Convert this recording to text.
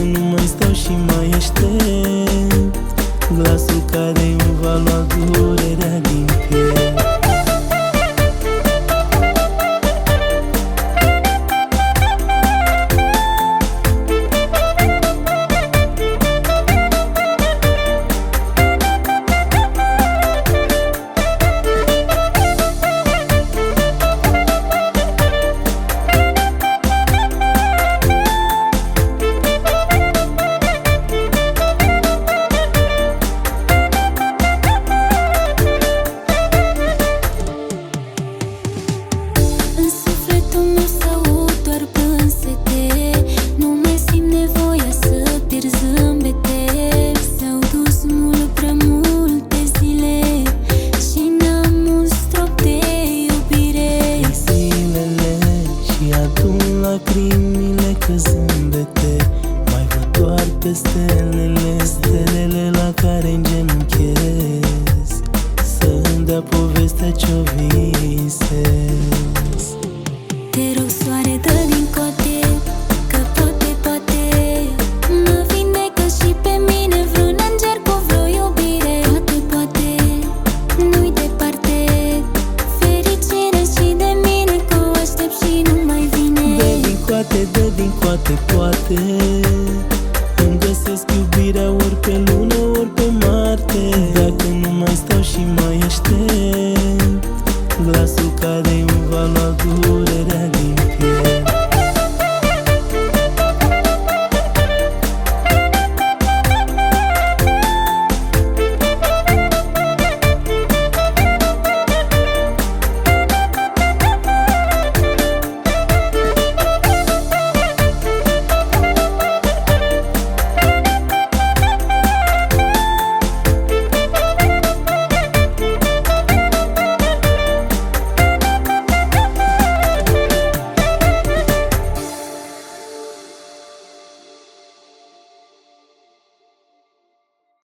nu mai stau și mai aștept glasul care îmi va lua durerea din piept. Lacrimile că zâmbete mai văd doar pe stelele, stelele la care îngenunchez să-mi dea povestea ce-o visez. Te rog, soare, dă din coate, că poate, poate mă vindecă și pe mine vreun înger cu vreo iubire. Poate, poate, nu-i departe fericire și de mine, că o aștept și nu mai vine. Dă din coate, poate îmi găsesc iubirea ori pe lume.